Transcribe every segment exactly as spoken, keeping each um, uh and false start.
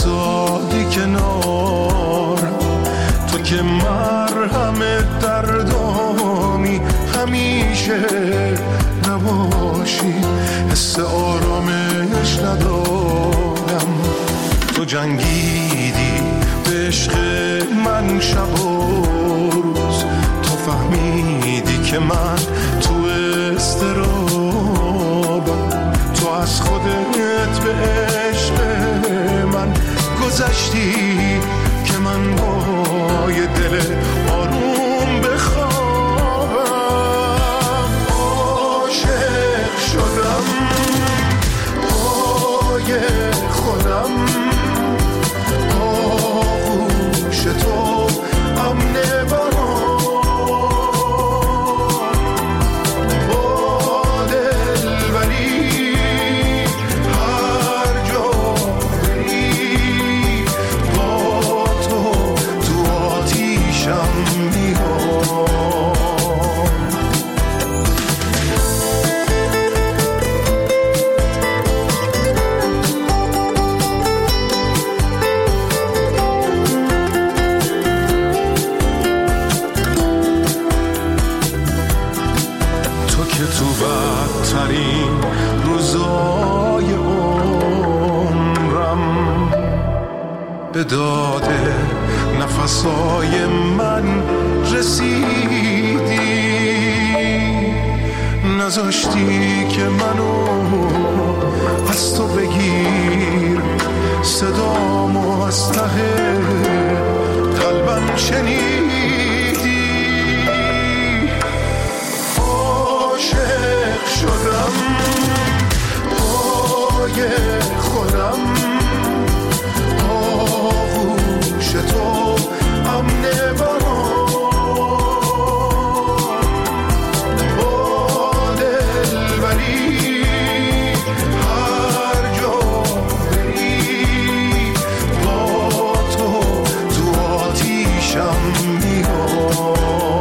وایسادی کنار، تو که مرهم دردامی همیشه نباشی، حس آرامش ندارم. تو جنگیدی به عشق من شب و روز، تو فهمیدی که من تو استرابم، تو از خودت به عشق من گذشتی که من با یه دل آروم بخوابم. عاشق شدم پای خودم، آغوش تو امن به داده نفسای من رسیدی، نذاشتی که منو از تو بگیر، صدامو از ته قلبم شنیدی. عاشق شدم پای خودم، تو امن برام با دلبری، هر جا بری با تو تو آتیشم میام.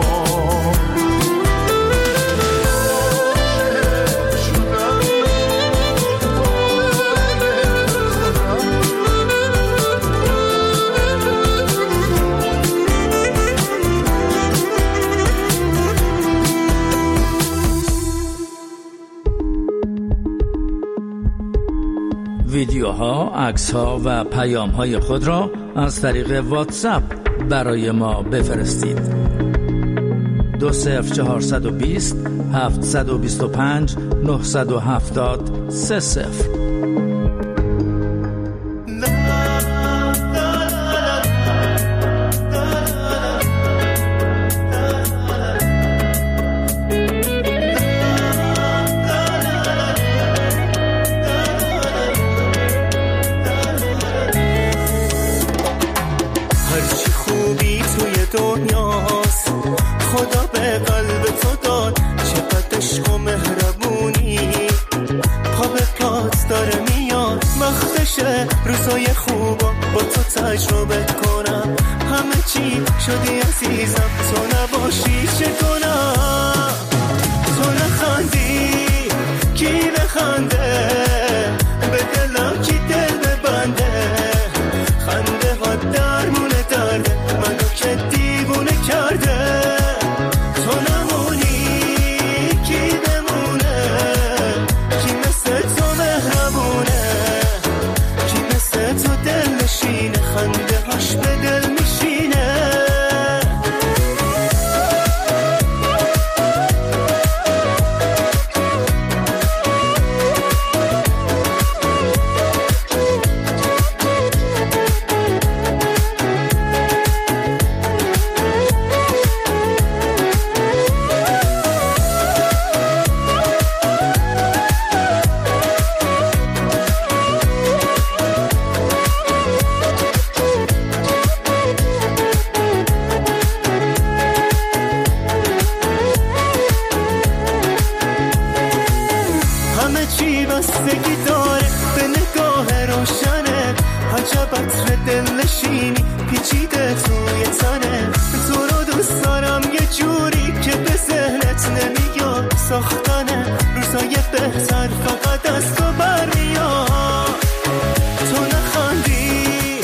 ویدیوها، عکس‌ها و پیام‌های خود را از طریق واتساپ برای ما بفرستید. دو صفر چهارصد و بیست هفتصد و بیست و پنج نهصد و هفتاد سه صفر. روزای خوبا با تو تجربه کنم، همه چی شدی عزیزم، تو نباشی چه کنم؟ تو نخندی کی بخنده، به دلم کی دل ببنده، خنده ها درمونه درده منو که دیوونه کرده. تو نمونی کی بمونه، کی مثل تو مهربونه، تو دل نشینه، خنده هاش به دل میشینه. بستگی داره به نگاه روشنه، عجب عطر دل نشینی پیچیده توی تنه. تو رو دوست دارم یه جوری که به ذهنت نمیاد، ساختنه روزای بهتر فقط از تو برمیاد. تو نخندی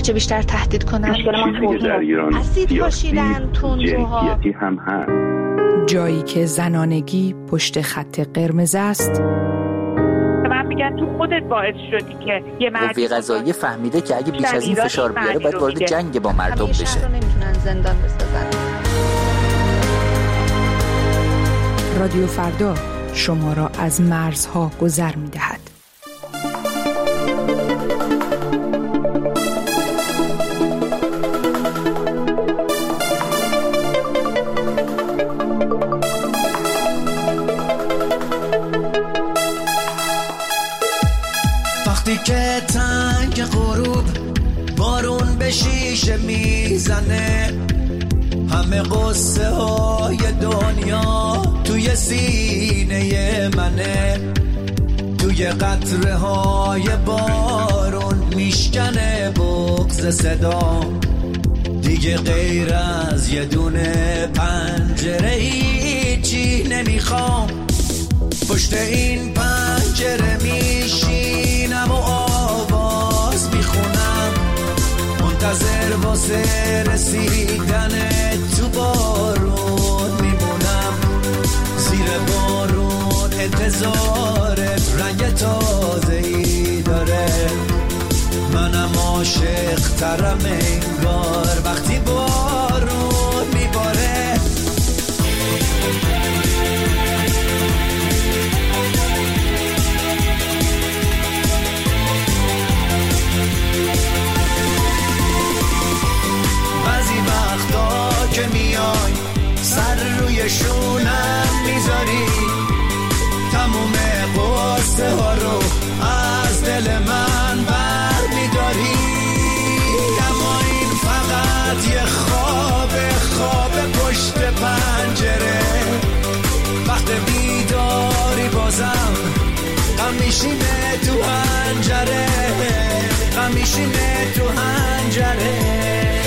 هرچه بیشتر تهدید کنن. مشکل ما توهین اسید پاشیدن، تندروها، جنسیتی هم هست. جایی که زنانگی پشت خط قرمز است. من میگن تو خودت باعث شدی که یه مرد قوه قضاییه فهمیده که اگه بیش از این فشار بیاره باید وارد جنگ با مردم بشه. شهر رو نمیتونن زندان بسازن. رادیو فردا شما را از مرزها گذر می‌دهد. وقتی که تنگ غروب بارون به شیشه میزنه، همه قصه های دنیا توی سینه منه، توی قطره های بارون میشکنه بغض صدا، دیگه غیر از یه دونه پنجره هیچی نمیخوام، پشت این پنجره میشینم و آواز میخونم، منتظر واسه رسیدن تو بارون میمونم، زیر بارون انتظارت رنگ تازه‌ای داره، منم عاشق ترم انگار وقتی بارون میباره. بعضی وقتا که میای سر روی شونم میذاری، تموم قصه ها رو از دل من بر میداری، اما این فقط یه خواب خواب پشت پنجره، وقت بیداری بازم غم میشینه تو حنجره، غم میشینه تو حنجره.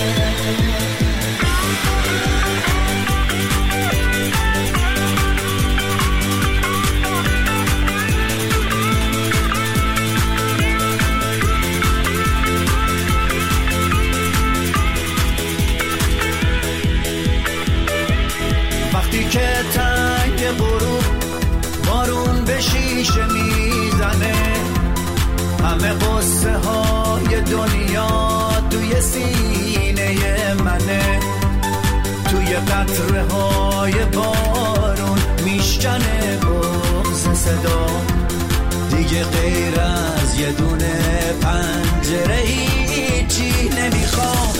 وقتی که تنگ غروب بارون به شیشه میزنه، همه قصه های دنیا توی سینه منه، توی قطره های بارون میشکنه بغض صدا، دیگه غیر از یه دونه پنجره هیچی نمیخوام،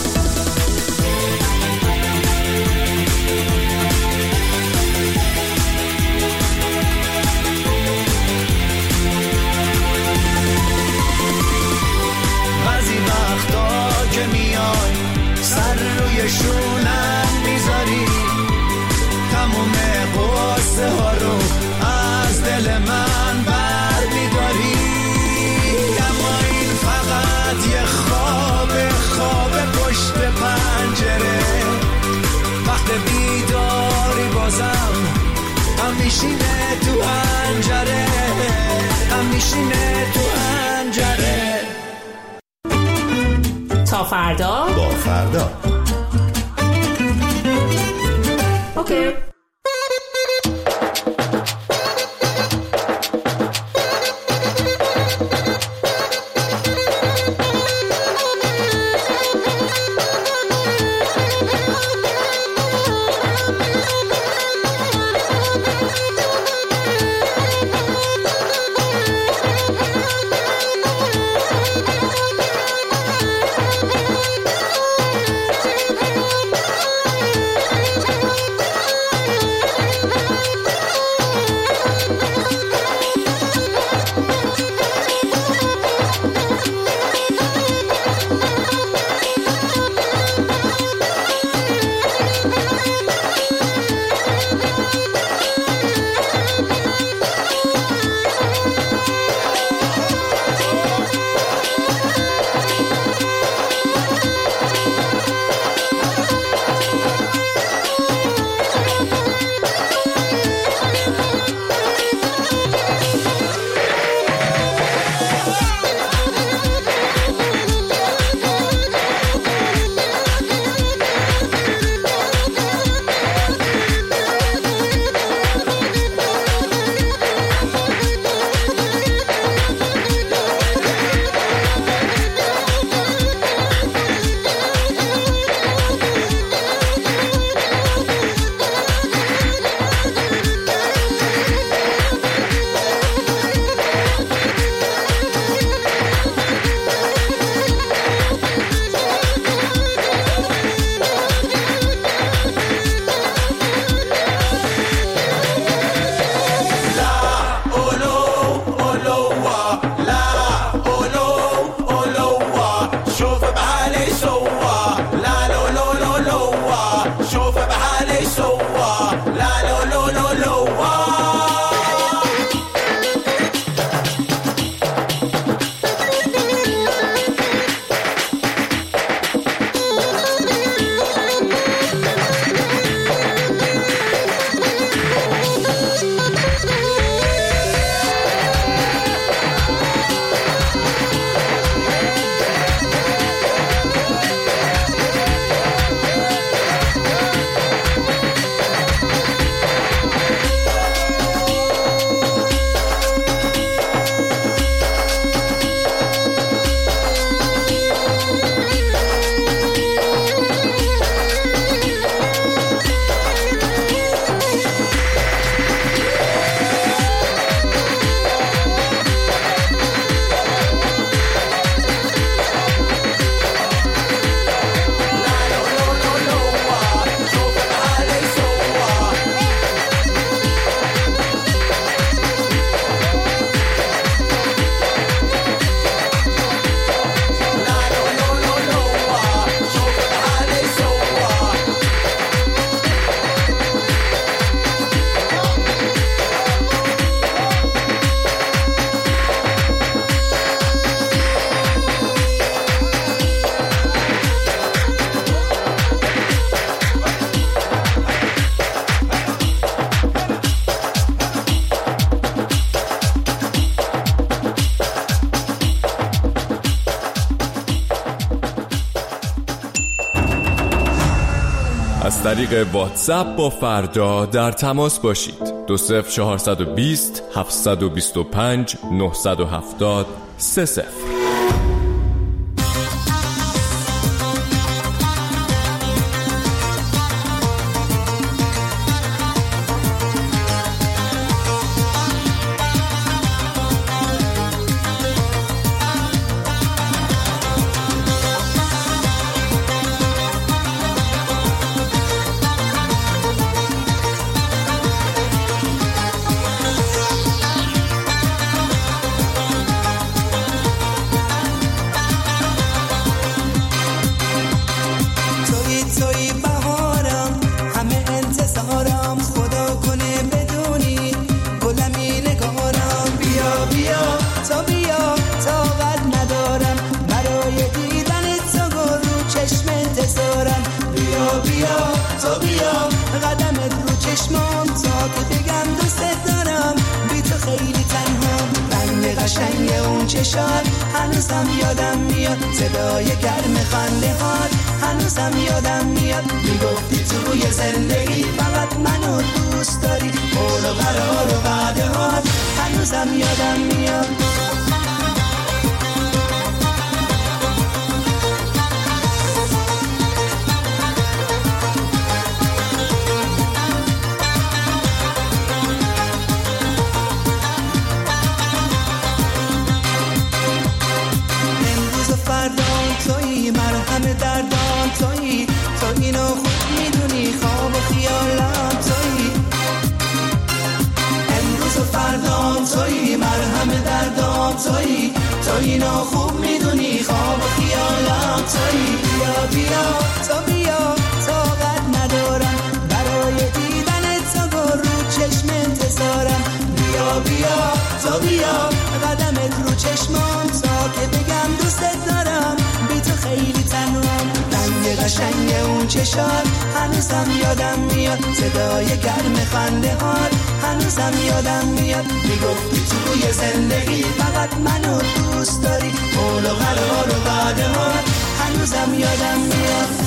بعضی وقتا که میای سر روی شونم میذاری، تموم قصه ها رو از دل من بر میداری، اما این فقط یه خواب خواب پشت پنجره، وقت بیداری بازم هم میشینه تو حنجره، هم میشینه تو حنجره. تا فردا با فردا اوکی. از طریق واتساپ با فردا در تماس باشید. دو صفر چهارصد و بیست هفتصد و بیست و پنج نهصد و هفتاد سه صفر. هنوزم یادم میاد صدای گرم خنده هات، هنوزم یادم میاد میگفتی توی زندگی فقط منو دوست داری، قول و قرار و وعده هات هنوزم یادم میاد. تویی مرهم دردان، تویی تو اینو خوب میدونی، خواب و خیالم تویی، امروز و فردام تویی مرهم دردان، تویی تو اینو خوب میدونی، خواب و خیالم تویی. بیا بیا تو بیا طاقت ندارم برای دیدن تو رو چشم انتظارم، بیا بیا تو بیا قدمت رو چشمام تا که بگم دوست دارم، بی تو خیلی تنهام. رنگ قشنگ اون چشات هنوزم یادم میاد، صدای گرم خنده هات هنوزم یادم میاد میگفتی توی زندگی فقط منو دوست داری، قول و قرار و وعده هات هنوزم یادم میاد.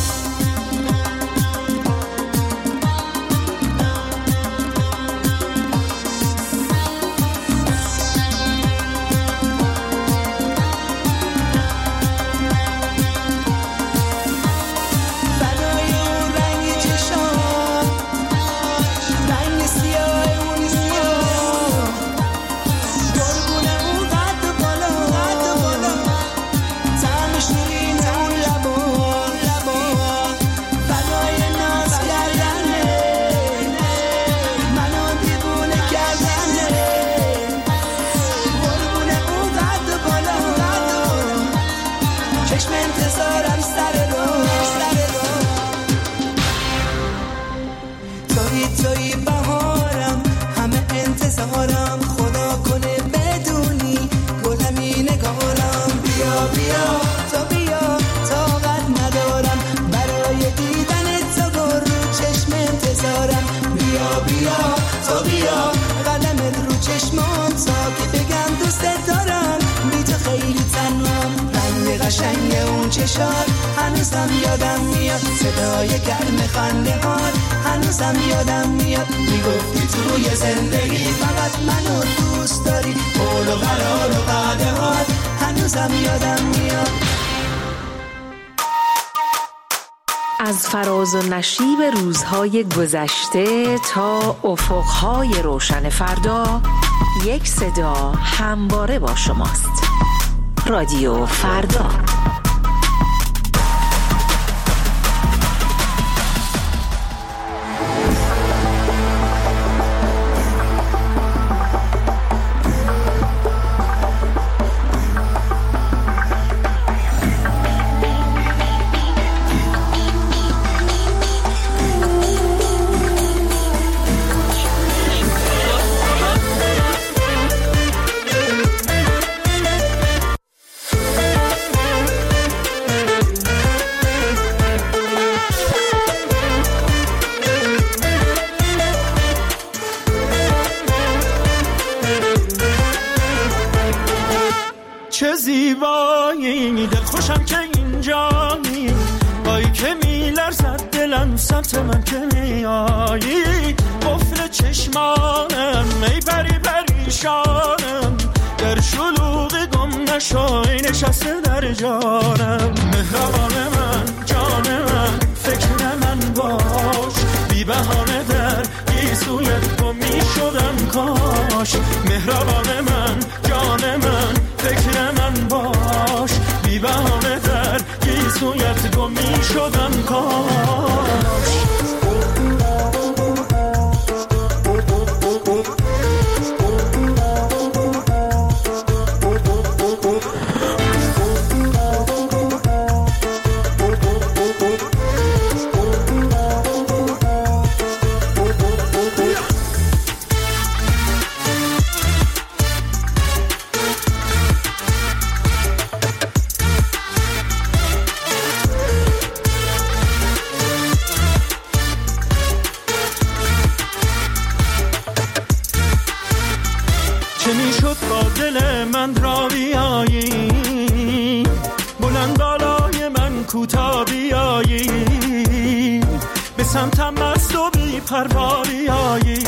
قشنگ اون چشات هنوزم یادم میاد، صدای گرم خنده هات هنوزم یادم میاد میگفتی توی زندگی فقط منو دوست داری، قول و قرار و وعده هات هنوزم یادم میاد. از فراز و نشیب روزهای گذشته تا افقهای روشن فردا، یک صدا همواره با شماست. رادیو فردا. بلند سمت من که میایی، قفل چشمانم ای پری پریشانم، در شلوغ گم نشای نشسته در جانم. مهربان من جان من فکر من باش، بی بهانه در گیسویت گم می شدم کاش. مهربان من جان من فکر من باش، بی بهانه در گیسویت گم می شدم کاش. چه میشد با دل من را بیایی، بلند بالای من کوتا بیایی، به سمتم مست و بی پروا بیایی،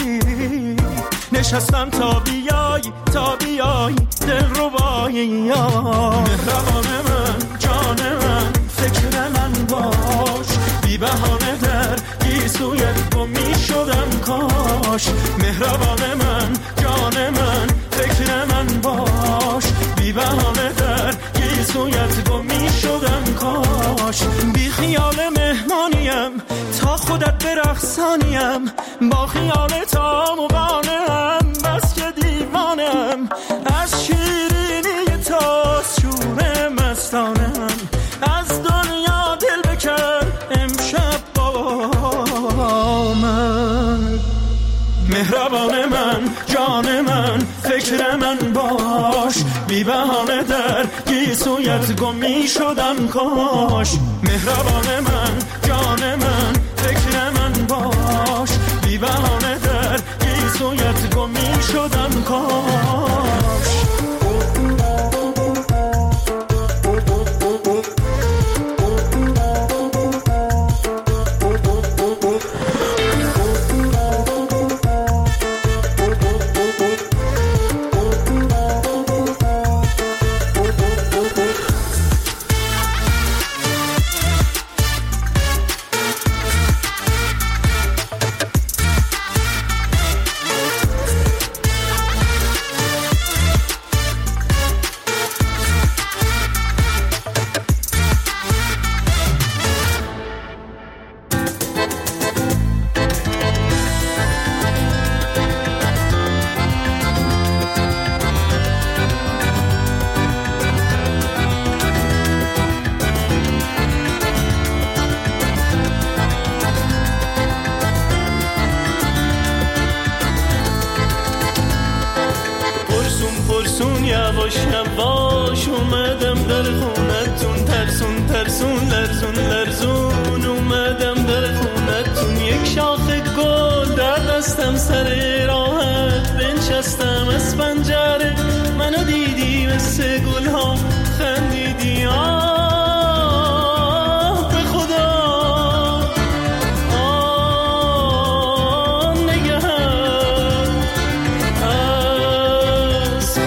نشستم تا بیایی تا بیایی دل ربایی. مهربان من جان من فکر من باش، بی بهانه در گیسویت گم می شدم کاش. مهربان من جان من فکر من باش، بی بهانه در گیسویت گم می شدم کاش. بی خیال مهمانیم تا خودت برقصانیم، با خیال تا مقانم بس که دیوانم، از شیرینی تا شور مستانم، از دنیا دل بکن امشب با من. مهربان من جان من فکر من باش، بی بهانه در گیسویت گم می شدم کاش. مهربان من جان من فکر من باش، بی بهانه در گیسویت گم می شدم کاش. یواش یواش اومدم در خونتون، ترسون ترسون لرزون لرزون اومدم در خونتون. یک شاخه گل در دستم سر راحت بنشستم از پنجره، منو دیدی مثل گل ها خندیدی. آه به خدا آه نگه از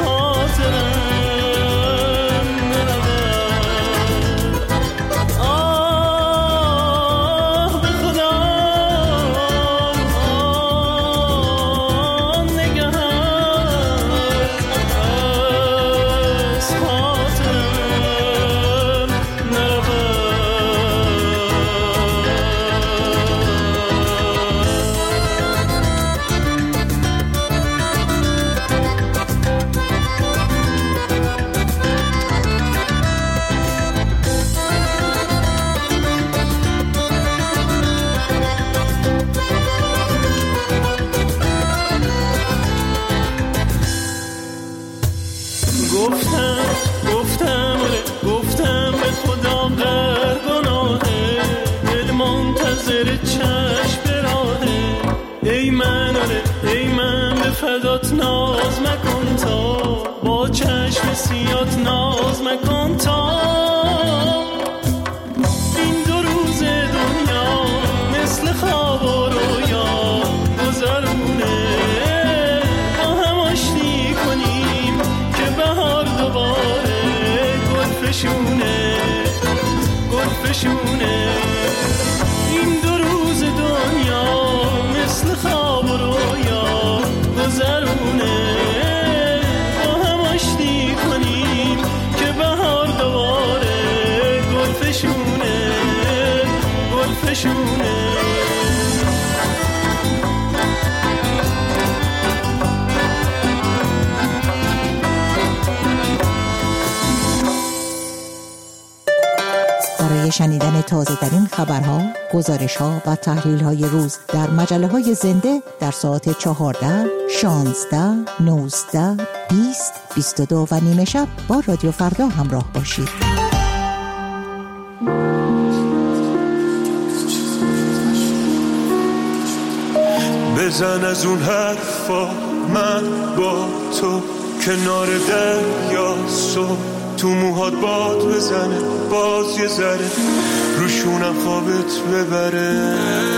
خاطرم نرود. آه به خدا آه نگه از خاطرم نرود. گفتم گفتم گفتم به خدا غر گناهه، دل منتظر چشم براهه. ای من آره ای من به فدات ناز مکن تا، با چشم سیات ناز مکن تا این دو روز دنیا نشونه. برای شنیدن تازه‌ترین خبرها، گزارش‌ها و تحلیل‌های روز در مجله‌های زنده در ساعت چهارده، شانزده، نوزده، بیست، بیست و دو و نیمه شب با رادیو فردا همراه باشید. بزن از اون حرفا، من با تو کنار دریا، صبح تو موهات باد بزنه، باز یه ذره روشونم خوابت ببره.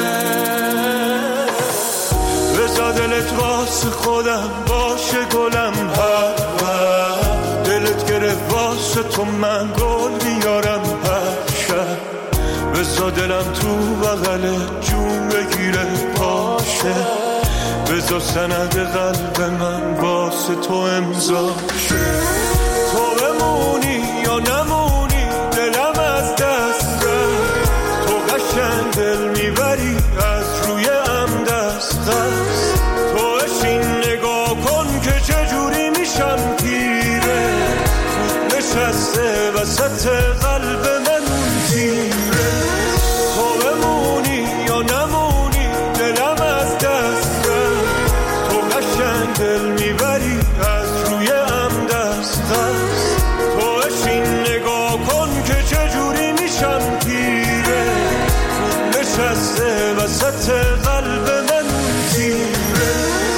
بذار دلت واسه خودم باشه گلم، هر وقت دلت گرفت واسه تو من گل بیارم هر شب. بذار دلم تو بغل جون بگیره باشه، بذار سند قلب من واسه تو امضا شه. تو بمونی یا نمونی دلم از دست رفت، تو قشنگ دل میبری از روی ام دست دست. تو اشین نگاه کن که چجوری میشم پیره، خود نشسته وسط قلب من اون تیره. تو بمونی یا نمونی دلم از دست رفت، تو قشنگ دل میبری از روی ام دست دست. تو اشین نگاه کن که چجوری میشم پیره، خود نشسته وسط قلب من تیره.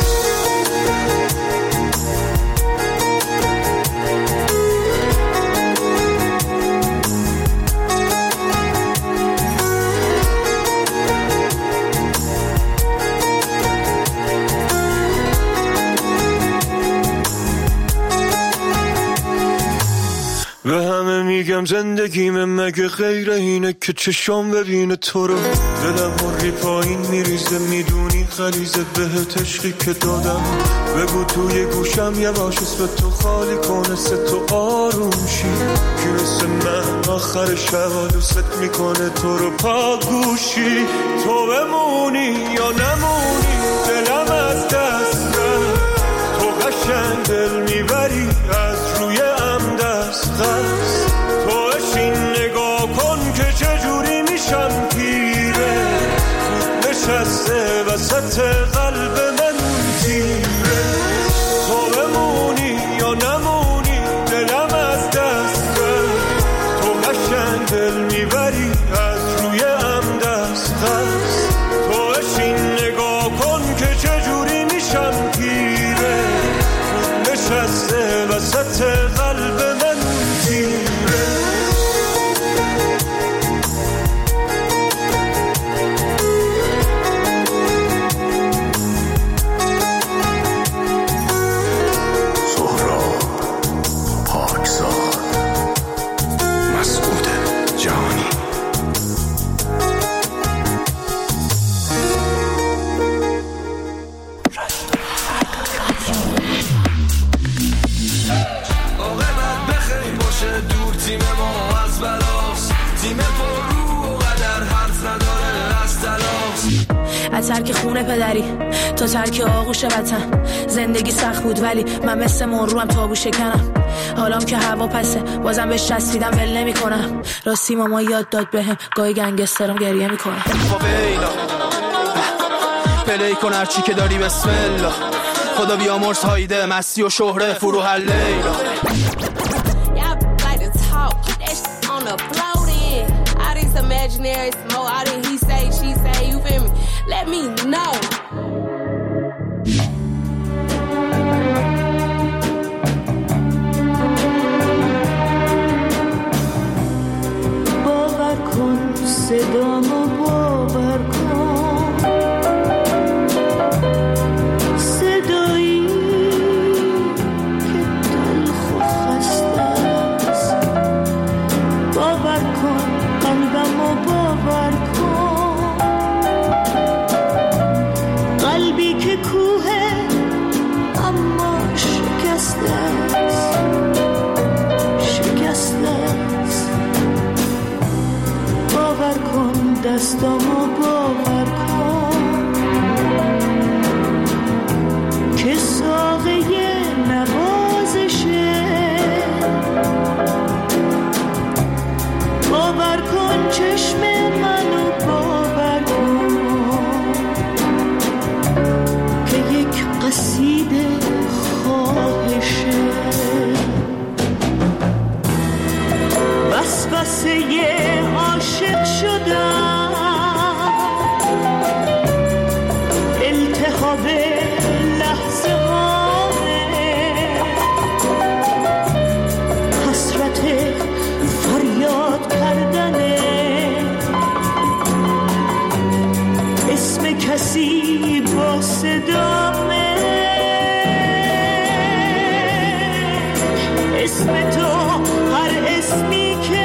به همه میگم زندگیم مگه غیر اینه که چشم ببینه تو رو. دلم هری پایین میریزه، میدونی غریزه بهت عشقی که دادم. بگو توی گوشم یواش اسم تو خالی کنه، سه تو آروم شی که مثل من آخر شب دوست میکنه تو رو پا گوشی. تو بمونی یا نمونی دلم از دست رفت، تو قشنگ دل میبری از روی ام دست دست. تو اشین نگاه کن که چجوری میشم پیره، خود نشسته وسط قلب من تیره. تو بمونی یا نمونی دلم از دست رفت، تو قشنگ دل میبری از روی ام دست دست. تو اشین نگاه کن که چجوری میشم پیره، خود نشسته وسط قلب من تیره. از ترک خونه پدری تا ترک آغوش وطن، زندگی سخت بود ولی من مثل مروم تابو شکنم. حالام که هوا پسه بازم بهش چسبیدم ول نمی کنم. راستی ماما یاد داد بهم گاهی گنگسترم گریه می کنم. پلی کن هرچی که داری بسم الله، خدا بیامرز هایده مستی و شهره فروح اللیلا. Imaginary smoke, I didn't he say, she say, you feel me? Let me know. باور کن صدامو باور کن، صدایی که دلخو خسته است. باور کن قلبمو باور کن، قلبی که کوه اما شکسته است، شکسته است. باور کن دستامو باور کن که ساقه نوازشه، باور کن چشم منو باور کن که یک قصیده خواهشه، وسوسه عاشق شدم، التهاب لحظه هامه، حسرت فریاد کردنه، اسم کسی با صدامه، اسم تو هر اسمی که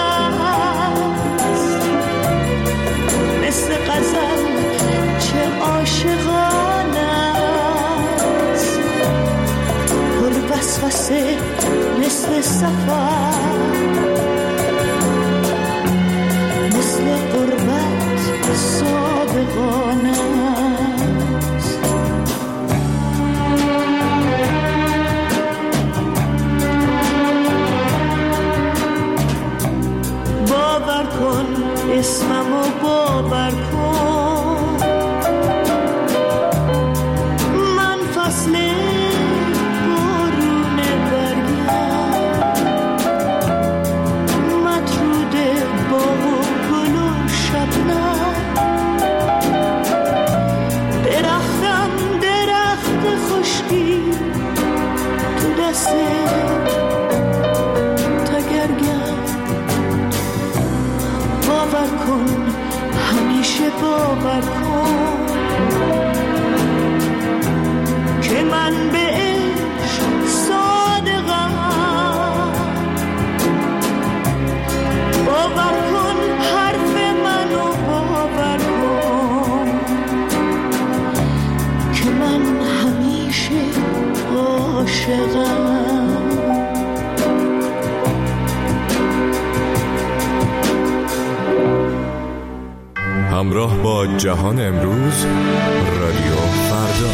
هست، مثل غزل چه عاشقانه است، پر وسوسه مثل سفر، مثل غربت صادقانه است. باور کن اسممو باور کن، من فصل بارون برگم، مطرود باغ و گل و شبنم، درختم درخت خشکی تو دست تگرگم، باور کن همیشه باور کن که من به عشق صادقم، باور کن حرف منو باور کن که من همیشه عاشقم. همراه با جهان امروز، رادیو فردا.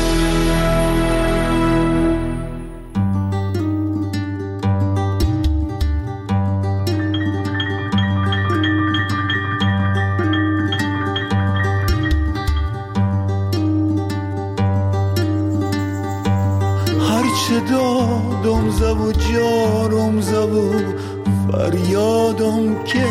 هرچه دادم زب و جارم زب و فریادم که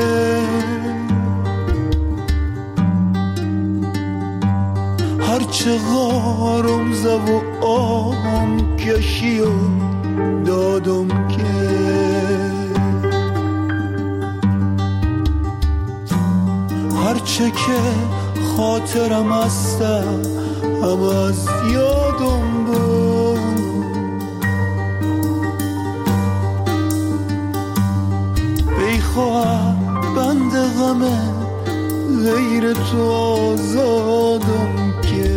هرچه غارم زب و آهم کشی و دادم که هرچه که خاطرم هسته هم از یادم بود، بیخواه بند غمه غیر تو آزادم که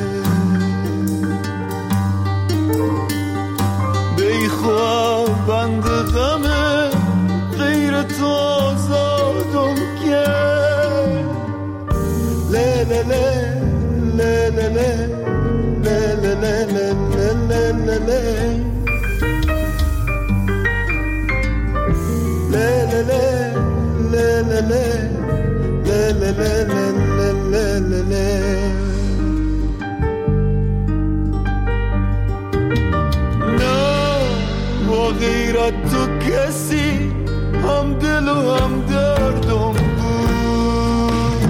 بیخواه بند غمه غیر تو آزادم که له له له له له له له له له له له غیرت تو کسی هم دل و هم دردم بود،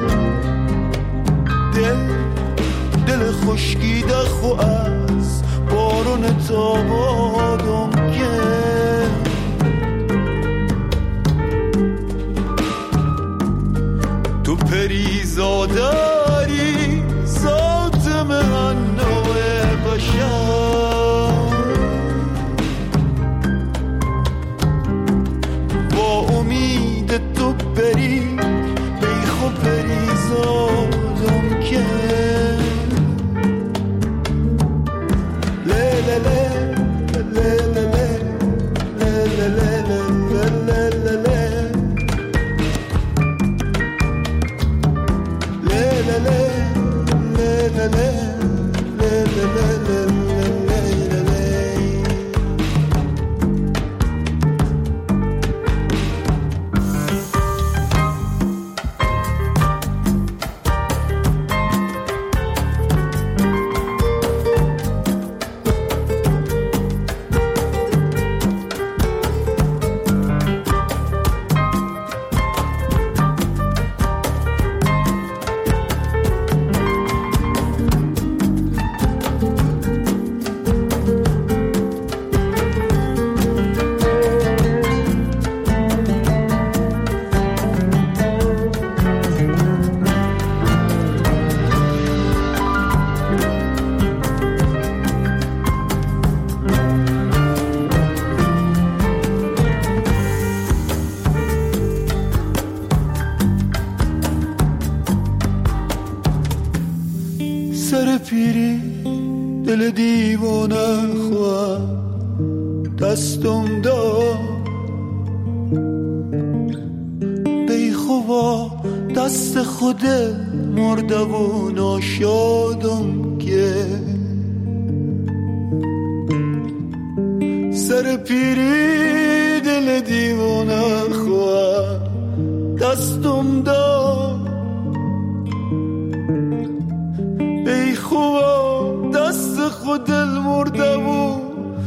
دل دل خشکیده خو از بارون تابادم که تو پریزاداری ذات من نوع بشر، با امید تو بری بیخو پریزادم که له له له له له له له له له له له سر پیری دل دیوانه خواه دستم داد بی خوبا دست خود مرده و ناشادم که سر پیری دل دیوانه خواه دستم داد بی خوبا دست خود دل مرده و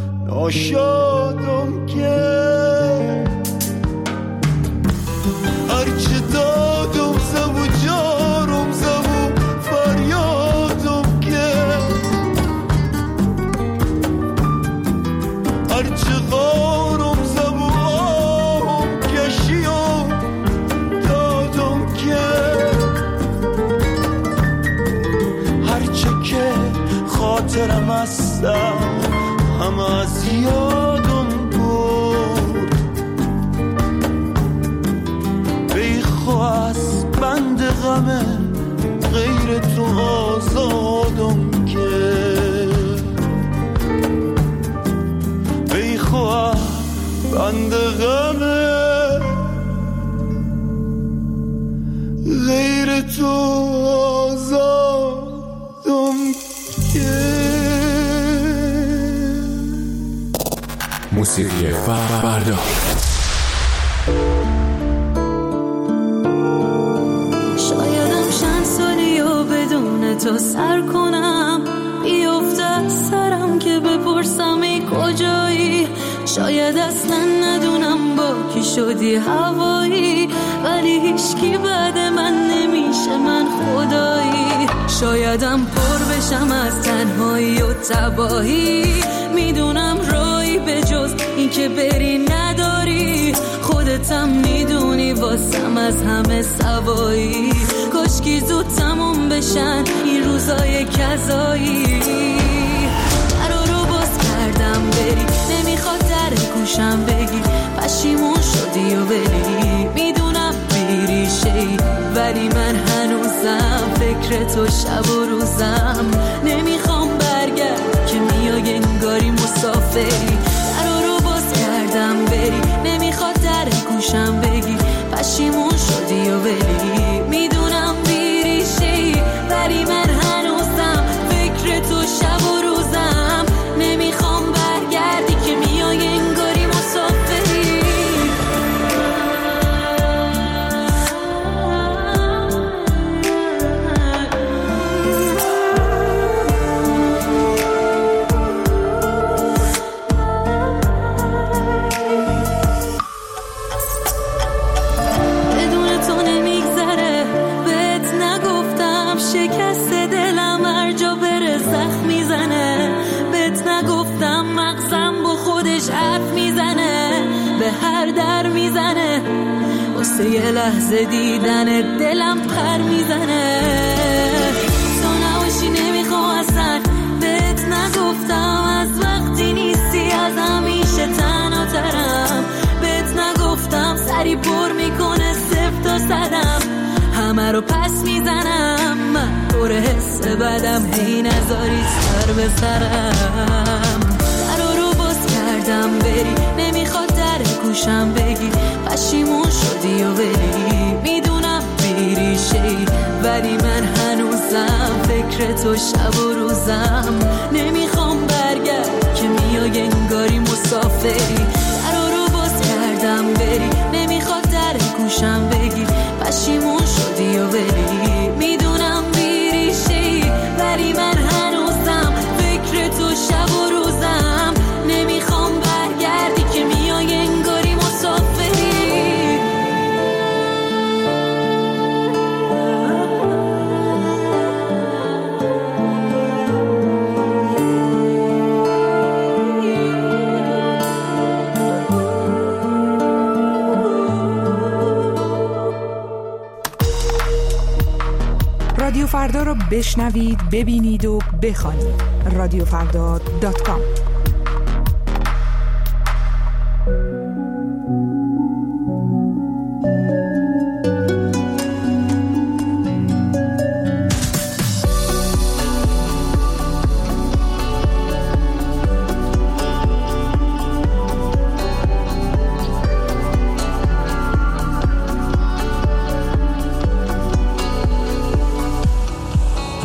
ناشادم که هرچه دادم زبو جارم زبو فریادم که هرچه غارم زبو آهم کشیم دادم که هرچه که خاطرم هستم همه از یادم بود بی خواست بند غمه غیر تو آزادم که بی خواست بند غمه غیر تو آزادم که موسیقی فردا. شایدم چند سالی و بدون تو سر کنم بیفته سرم که بپرسم ای کجایی شاید اصلا ندونم با کی شدی هوایی ولی هیچکی بعد من نمیشه من خدایی شایدم پر بشم از تنهایی و تباهی میدونم رایی به جز این که بری نداری خودتم میدونی واسم از همه سوایی کاشکی زود تموم بشن این روزای کذایی درو رو باز کردم بری نمیخواد در گوشم بگی پشیمون شدی و بری میدونم بیریشه‌ای ولی من هنوزم فکر تو شب و روزم نمیخوام برگرد که میای انگاری مسافری درو رو باز کردم بری نمیخواد در گوشم بگی پشیمون شدی و بری میدونم بیریشه‌ای ولی من هنوزم فکر تو شب و روزم نمیخوام برگردی که میای انگاری مسافری هر در میزنه واسه یه لحظه دیدن دلم پر میزنه تو نباشی نمیخوام اصلا بهت نگفتم از وقتی نیستی از همیشه تنها ترم بهت نگفتم سری پر میکنه صفر تا صدم همه رو پس میزنم من پر حس بدم هی نذاری سر به سرم درو رو باز کردم بری نمیخواد در گوشم بگی پشیمون شدی و بری میدونم بیریشه‌ای ولی من هنوزم فکر تو شب و روزم نمیخوام برگرد که میای انگاری مسافری درو رو باز کردم بری نمیخواد در گوشم بگی پشیمون شدی و بری میدونم بیریشه‌ای ولی من هنوزم فکر تو شب و روزم نمیخوام برگردی که میای انگاری مسافری رادیو فردا رو بشنوید، ببینید و بخوانید. رادیو فردا دات کام.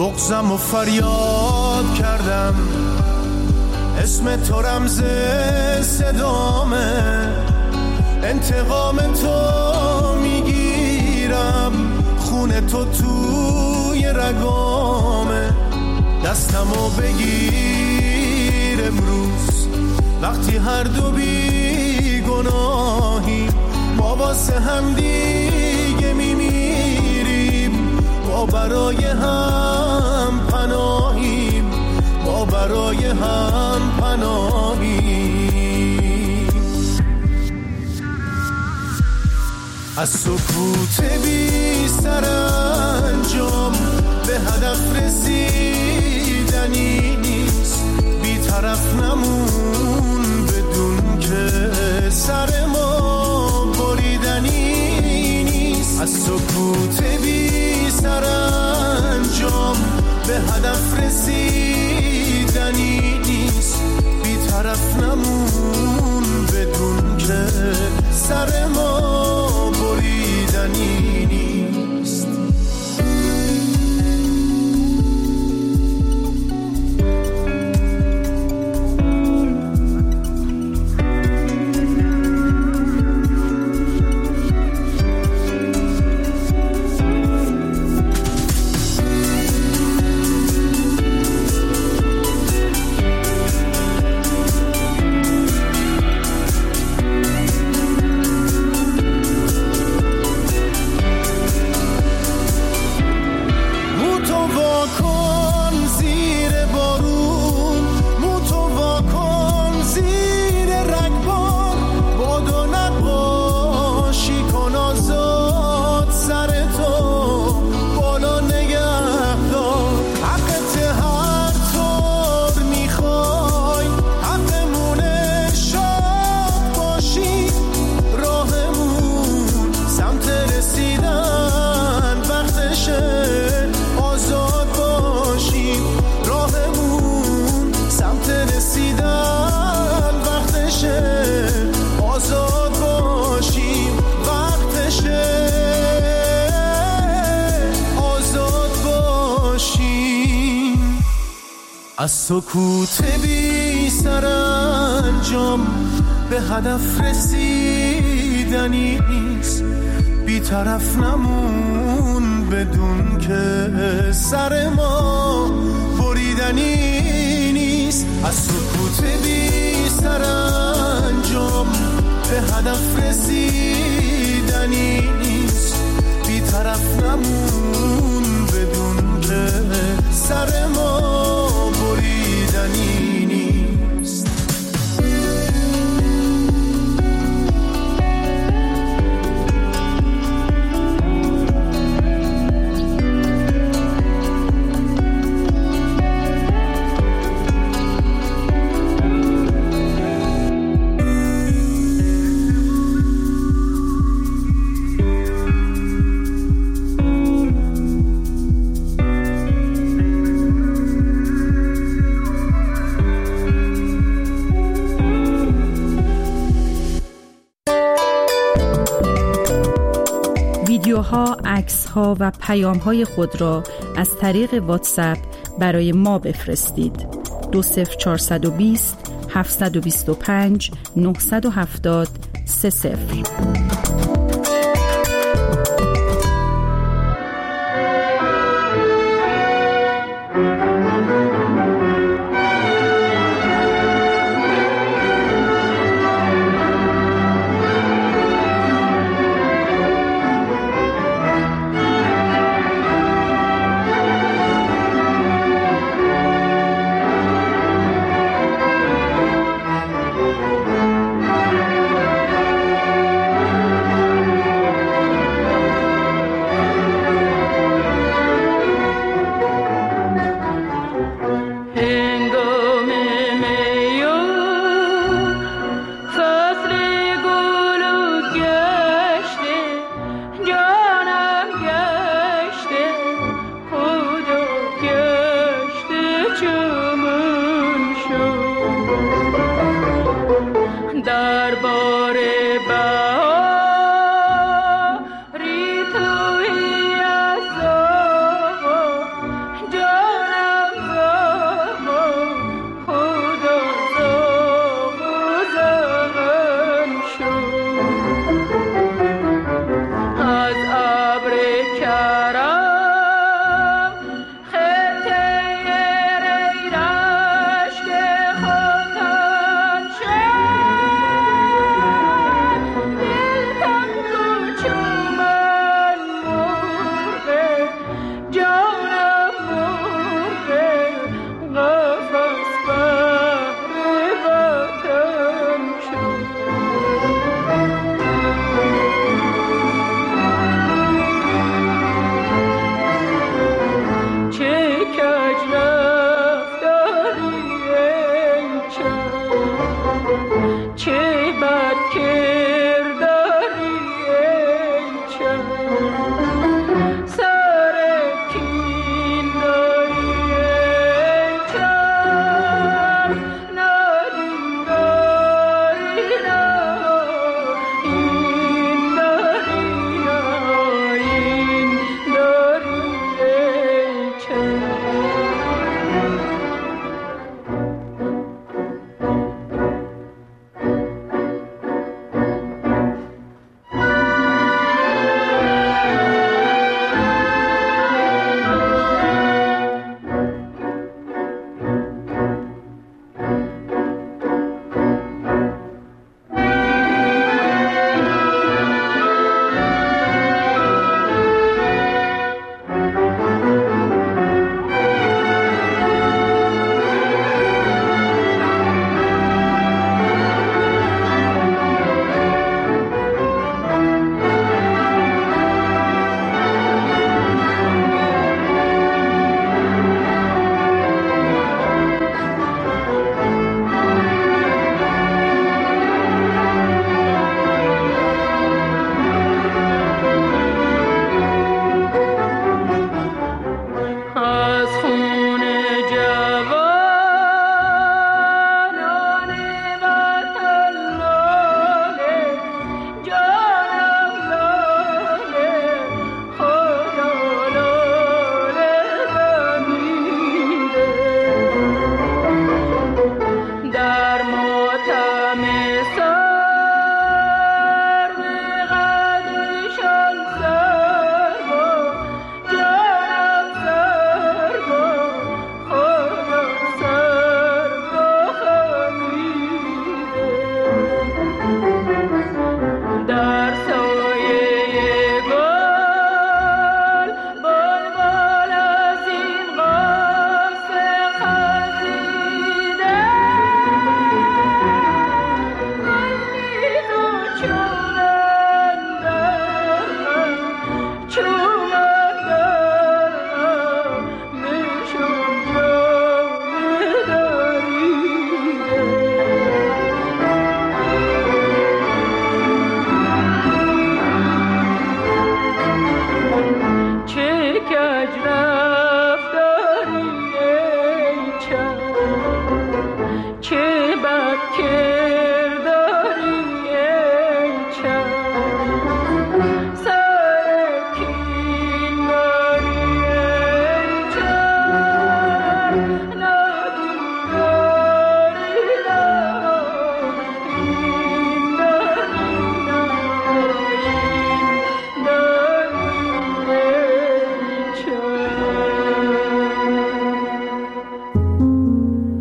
بغضم و فریاد کردم، اسم تو رمز صدامه، انتقام تو میگیرم، خون تو توی رگامه. دستمو بگیر امروز وقتی هر دو بی گناهیم، ما واسه هم دیگه میمیریم، ما برای هم پناهیم، ما برای هم پناهیم. از سکوت بی سرانجام به هدف رسیدنی نیست، بی طرف نمون بدون که سر ما بریدنی نیست. از سکوت بی سرانجام به هدف رسیدنی نیست، بی طرف نمون بدون که سر ما بریدنی نیست. از سکوت بی سرانجام به هدف رسیدنی نیست، بی طرف نمون بدون که سر ما بریدنی نیست. از سکوت بی سرانجام به هدف رسیدنی نیست، بی طرف نمون بدون که سر ما بریدنی نیست. ویدیوها، عکس‌ها و پیام‌های خود را از طریق واتساپ برای ما بفرستید. دو صفر چهارصد و بیست هفتصد و بیست و پنج نهصد و هفتاد سه صفر.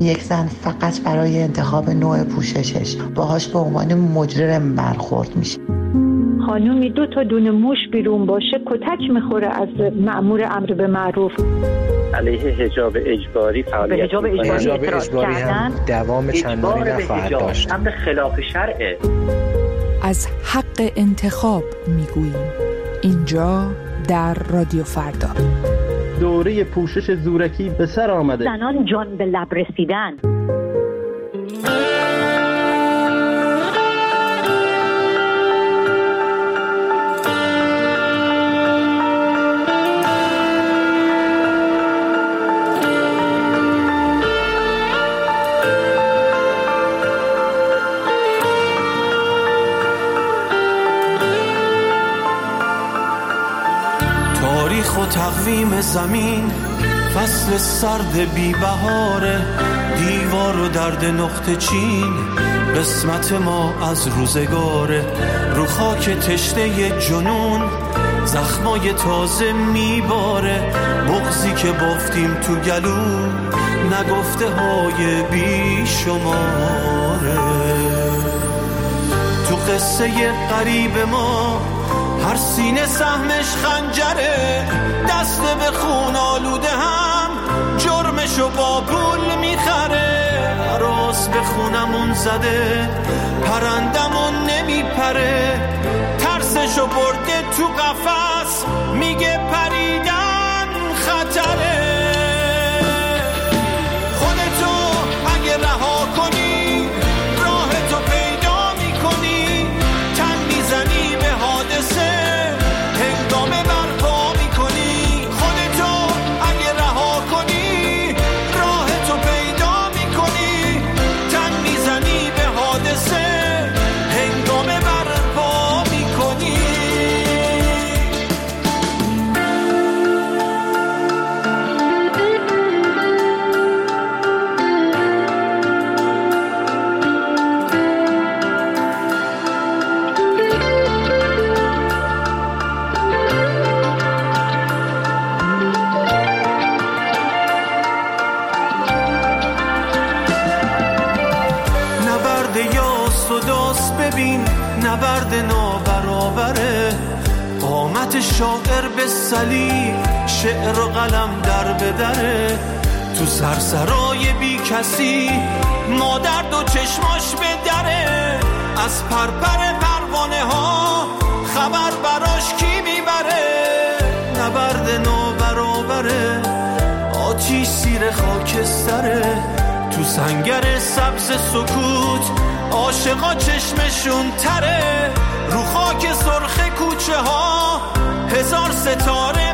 یک زن فقط برای انتخاب نوع پوششش باهاش به عنوان مجرم برخورد میشه. خانومی دو تا دونه موش بیرون باشه کتک میخوره از مأمور امر به معروف. علیه حجاب اجباری فعالیت حجاب اجباری, حجاب اجباری هم دوام چندانی نخواهد داشت. امر خلاف شرعه. از حق انتخاب میگوییم اینجا در رادیو فردا. دوره پوشش زورکی به سر آمده. زنان جان به لب رسیدن. تاریخ و تقویم زمین فصل سرد بی بهاره، دیوار و درد نقطه چین قسمت ما از روزگاره. رو خاک تشنه جنون زخمای تازه میباره، بغضی که بافتیم تو گلو نگفته های بی شماره. تو قصه قریب ما هر سینه سهمش خنجره، دست به خون آلوده هم جرمشو با پول میخره. راست به خونمون زده پرندمون نمیپره، ترسشو برده تو قفس میگه پریدن خطره. خودتو اگه رها کنی راهتو پیدا میکنی، تن میزنی به حادثه هنگامه برپا میکنی. خودتو اگه رها کنی راهتو پیدا میکنی، تن میزنی به حادثه هنگامه برپا میکنی. ببین نبرد نابرابره، قامت شاعر به صلیب شعر و قلم در بدره. تو سرسرای بی کسی مادر دو چشماش به دره، از پرپر پروانه ها خبر براش کی میبره. نبرد نابرابره، آتیش زیر خاکستره. تو سنگر سبز سکوت عاشقا چشمشون تره، رو خاک سرخ کوچه ها هزار ستاره